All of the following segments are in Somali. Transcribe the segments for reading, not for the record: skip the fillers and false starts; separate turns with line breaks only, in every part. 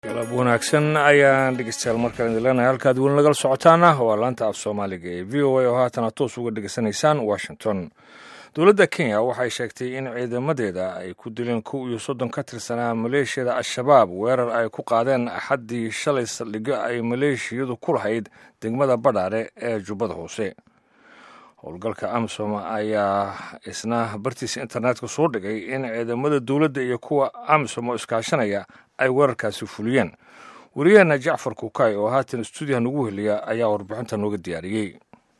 galab wanaagsan ayaan dhegeystayaal markaan idin leenahay halkaad weli nagala socotaana waa laanta af soomaaliga ee v o a oo haatana toos uga dhegeysanaysaan washington. dowladda kenya waxay sheegtay in ciidamadeeda ay ku dileen 30 ka tirsanaa maleeshiyada al-shabaab weerar ay ku qaadeen axaddii shalay saldhigyo ay maleeshiyadu ku lahayd degmada badhaare ee jubbada hoose. howlgalka amisom ayaa isna bartiisa internetka soo dhigay in ciidamada dowladda iyo kuwa amisom oo iskaashanaya ay weerarkaasi fuliyeen. wariyaheena jacfar kukay oo haatan stuudiyaha nagu heliya ayaa warbixinta nooga diyaariyey.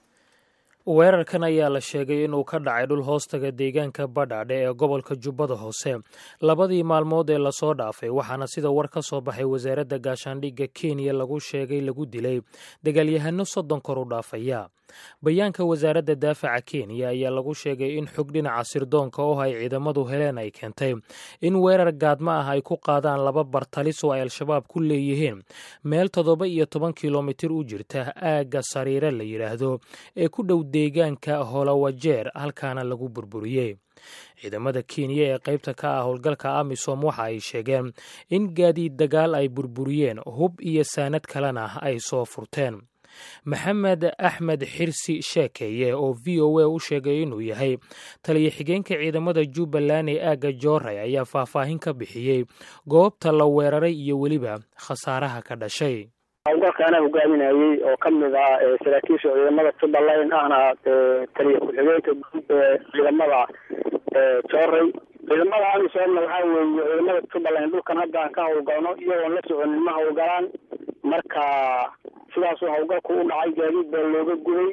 weerarkan ayaa la sheegay inuu ka dhacay dhul hoostaga deegaanka badhaadhe ee gobolka jubbada hoose labadii maalmood ee lasoo dhaafay, waxaana sida war ka soo baxay wasaaradda gaashaandhigga kenya lagu sheegay lagu dilay dagaalyahano 30 kor u dhaafaya. bayaanka wasaaradda daafaca kenya ayaa lagu sheegay in xog dhinaca sirdoonka oo ay ciidamadu heleen ay keentay in weerar gaadma ah ay ku qaadaan 2 bartalis oo ay al-shabaab ku leeyihiin meel 17 kilomitir u jirta aagga sariire la yidhaahdo ee ku dhow deegaanka holawajeer, halkaana lagu burburiyey. ciidamada kenya ee qaybta ka ah howlgalka amisom waxa ay sheegeen in gaadiid dagaal ay burburiyeen, hub iyo saanad kalena ay soo furteen. maxamed axmed xirsi sheekeeye oo v o a u sheegay inuu yahay taliya xigeenka ciidamada jubbaland ee aagga jooray ayaa faahfaahin ka bixiyey goobta la weeraray iyo weliba khasaaraha ka dhashay.
howlgalkaana hogaaminayay oo ka mid ah saraakiisha ciidamada jubbaland ahna taliya ku-xigeenka guud ee ciidamada jooray. ciidamada amisoomna waxaa weeye ciidamada jubbaland dhulkan hadda aan ka howlgalno iyagoon la soconin ma howlgalaan, marka sidaasuu howlgalku u dhacay. gaadiid baa looga guday,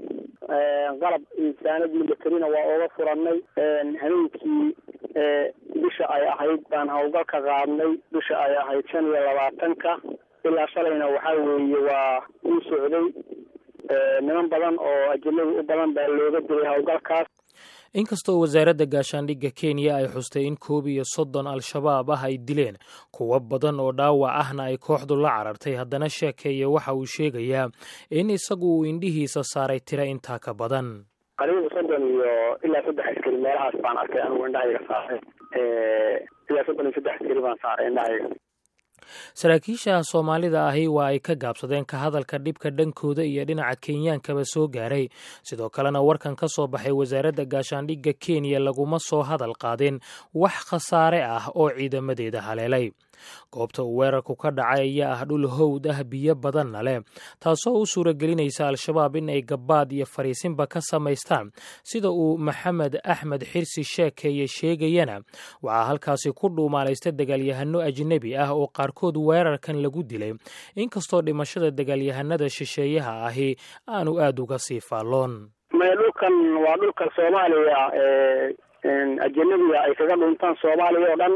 qalab insaanad militarina waa ooga furanay. habeenkii bisha ay ahayd baan howlgalka qaadnay, bisha ay ahayd 25-ka ilaa shalayna waxaa weeye waa uu socday. niman badan oo ajnabi u badan baa looga dilay howlgalkaas.
inkastoo wasaaradda gaashaandhigga kenya ay xustay in 30 al-shabaab ah ay dileen, kuwo badan oo dhaawac ahna ay kooxdu la carartay, haddana sheekeeye waxa uu sheegayaa in isagu uu indhihiisa saaray tira intaa ka badan.
qariib 30 iyo ilaa 3 askari meelahaas baan arkay anigu indhahayga saaray. ilaa 33 askari baan saaray indhahayga.
saraakiisha soomaalida ahi waa ay ka gaabsadeen ka hadalka dhibka dhankooda iyo dhinaca kenyaankaba soo gaaray. sidoo kalena warkan ka soo baxay wasaaradda gaashaandhigga kenya laguma soo hadal qaadin wax khasaare ah oo ciidamadeeda haleelay. goobta uu weerarku ka dhacay ayaa ah dhul howd ah, biyo badanna leh, taasoo u suuragelinaysa al-shabaab in ay gabaad iyo fariisinba ka samaystaan. sida uu maxamed axmed xirsi sheekeeye sheegayana waxaa halkaasi ku dhuumaalaysta dagaalyahano ajnebi ah oo qaarkood weerarkan lagu dilay, inkastoo dhimashada dagaalyahanada shisheeyaha ahi aanu aada uga sii faalloon.
dhulkan waa dhulka soomaaliya ajnabiga ay kaga dhuntaan soomaaliya oo dhan.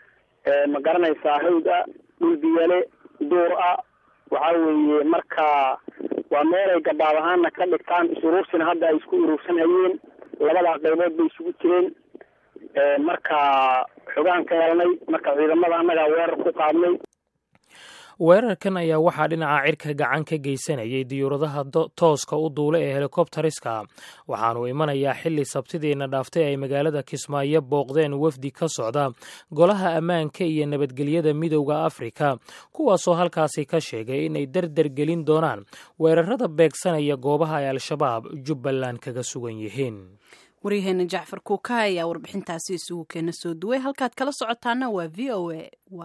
ma garanaysaa hawda dhul biyale duur ah waxaa weeye, marka waa meelay gabaad ahaana ka dhigtaan. isuruursina hadda ay isku urursan hayeen, labada qaybood bay isugu jireen. marka xogaan ka helnay, marka ciidamada annagaa weerar ku qaadnay.
weerarkan ayaa waxaa dhinaca cirka gacan ka geysanayay diyuuradaha tooska u duula ee helikobtariska, waxaanu imanayaa xilli sabtidiina dhaaftay ay magaalada kismaayo booqdeen wafdi ka socda golaha ammaanka iyo nabadgelyada midowda afrika, kuwaasoo halkaasi ka sheegay inay dardar gelin doonaan weerarada beegsanaya goobaha ay al-shabaab jubbaland kaga sugan yihiin.
waryaheena jacfar kuuka ayaa warbixintaasi isugu keena soo duway. halkaad kala socotaana waa v o a.